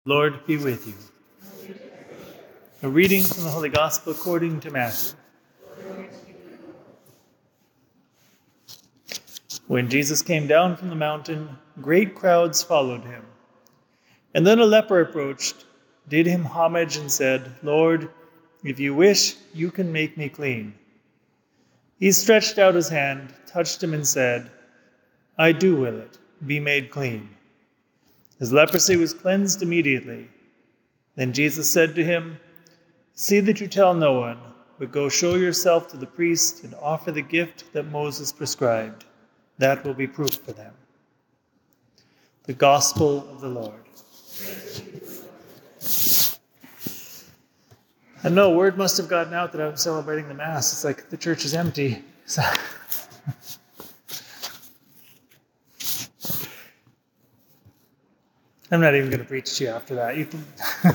Lord be with you. A reading from the Holy Gospel according to Matthew. When Jesus came down from the mountain, great crowds followed him. And then a leper approached, did him homage, and said, "Lord, if you wish, you can make me clean." He stretched out his hand, touched him, and said, "I do will it. Be made clean." His leprosy was cleansed immediately. Then Jesus said to him, "See that you tell no one, but go show yourself to the priest and offer the gift that Moses prescribed. That will be proof for them." The Gospel of the Lord. I know, word must have gotten out that I'm celebrating the Mass. It's like the church is empty. I'm not even going to preach to you after that. You can...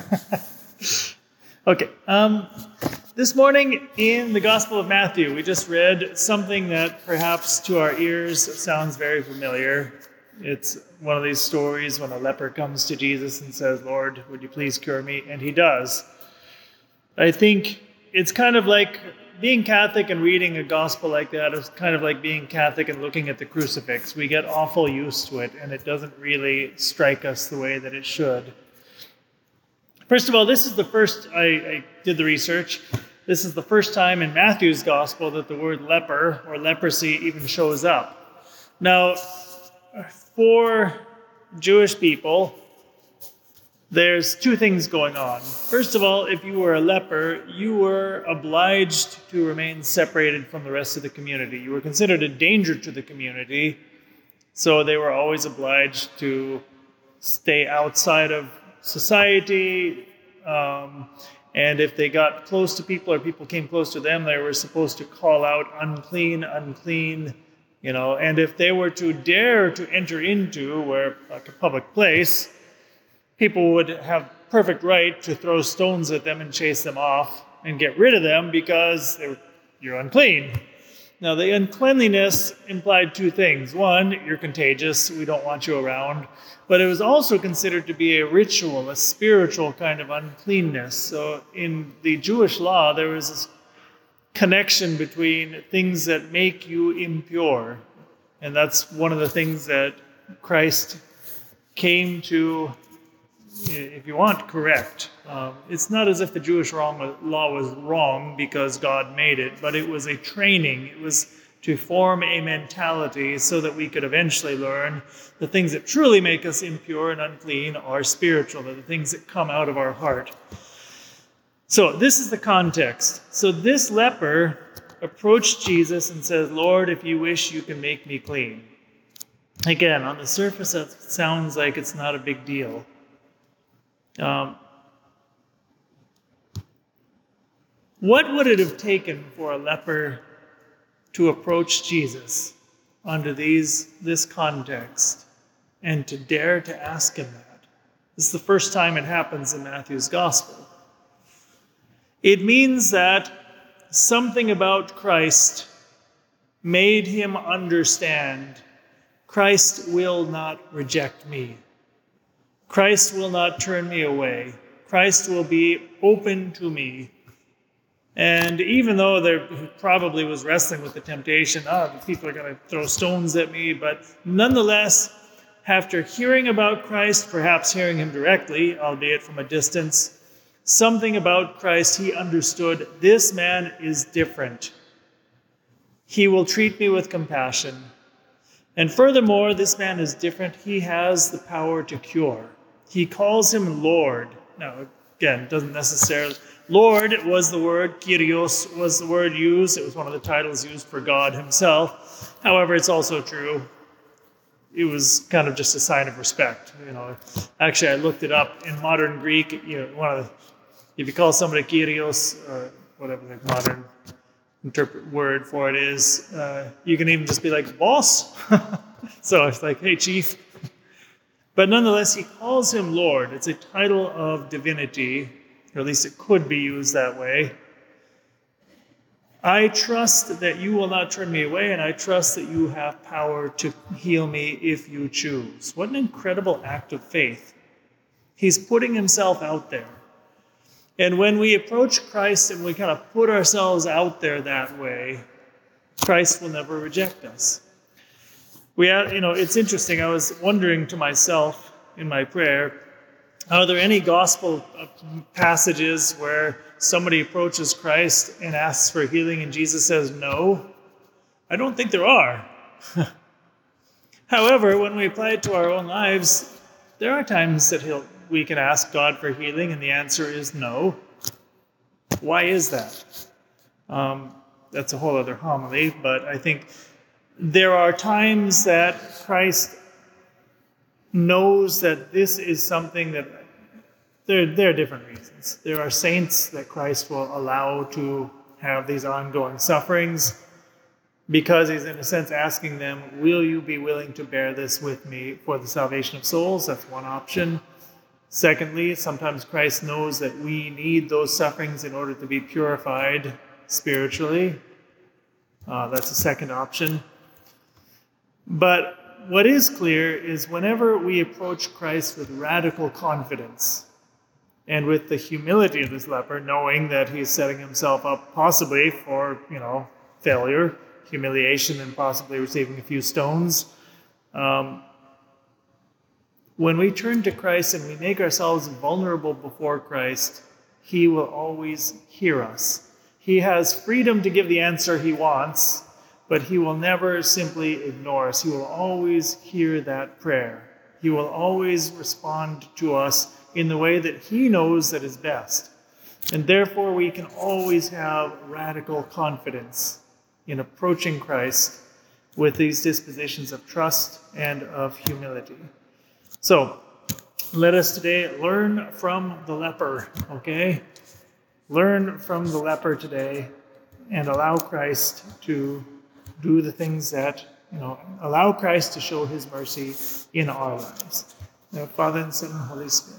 Okay. This morning in the Gospel of Matthew, we just read something that perhaps to our ears sounds very familiar. It's one of these stories when a leper comes to Jesus and says, "Lord, would you please cure me?" And he does. I think it's kind of like being Catholic and reading a gospel like that is kind of like being Catholic and looking at the crucifix. We get awful used to it, and it doesn't really strike us the way that it should. First of all, this is the first, I did the research, this is the first time in Matthew's gospel that the word leper or leprosy even shows up. Now, for Jewish people, there's two things going on. First of all, if you were a leper, you were obliged to remain separated from the rest of the community. You were considered a danger to the community, so they were always obliged to stay outside of society. And if they got close to people or people came close to them, they were supposed to call out, "Unclean, unclean," and if they were to dare to enter into like a public place, people would have perfect right to throw stones at them and chase them off and get rid of them because you're unclean. Now, the uncleanliness implied two things. One, you're contagious, we don't want you around. But it was also considered to be a ritual, a spiritual kind of uncleanness. So in the Jewish law, there was this connection between things that make you impure. And that's one of the things that Christ came to, if you want, correct. It's not as if the Jewish law was wrong because God made it, but it was a training. It was to form a mentality so that we could eventually learn the things that truly make us impure and unclean are spiritual. They're the things that come out of our heart. So this is the context. So this leper approached Jesus and says, "Lord, if you wish, you can make me clean." Again, on the surface, that sounds like it's not a big deal. What would it have taken for a leper to approach Jesus under this context and to dare to ask him that? This is the first time it happens in Matthew's gospel. It means that something about Christ made him understand Christ will not reject me. Christ will not turn me away. Christ will be open to me. And even though he probably was wrestling with the temptation, the people are going to throw stones at me, but nonetheless, after hearing about Christ, perhaps hearing him directly, albeit from a distance, something about Christ, he understood, this man is different. He will treat me with compassion. And furthermore, this man is different. He has the power to cure. He calls him Lord. Now, again, it doesn't necessarily... Lord was the word, Kyrios was the word used. It was one of the titles used for God himself. However, it's also true. It was kind of just a sign of respect. Actually, I looked it up in modern Greek. If you call somebody Kyrios, or whatever the modern word for it is, you can even just be like, "Boss." So it's like, "Hey, chief." But nonetheless, he calls him Lord. It's a title of divinity, or at least it could be used that way. I trust that you will not turn me away, and I trust that you have power to heal me if you choose. What an incredible act of faith. He's putting himself out there. And when we approach Christ and we kind of put ourselves out there that way, Christ will never reject us. It's interesting. I was wondering to myself in my prayer, are there any gospel passages where somebody approaches Christ and asks for healing and Jesus says no? I don't think there are. However, when we apply it to our own lives, there are times that we can ask God for healing and the answer is no. Why is that? That's a whole other homily, but I think there are times that Christ knows that this is something that there are different reasons. There are saints that Christ will allow to have these ongoing sufferings because he's in a sense asking them, will you be willing to bear this with me for the salvation of souls? That's one option. Secondly, sometimes Christ knows that we need those sufferings in order to be purified spiritually. That's a second option. But what is clear is whenever we approach Christ with radical confidence and with the humility of this leper, knowing that he's setting himself up possibly for, failure, humiliation, and possibly receiving a few stones, when we turn to Christ and we make ourselves vulnerable before Christ, he will always hear us. He has freedom to give the answer he wants, but he will never simply ignore us. He will always hear that prayer. He will always respond to us in the way that he knows that is best. And therefore, we can always have radical confidence in approaching Christ with these dispositions of trust and of humility. So, let us today learn from the leper, okay? Learn from the leper today and allow Christ to do the things that, allow Christ to show his mercy in our lives. Father and Son and Holy Spirit.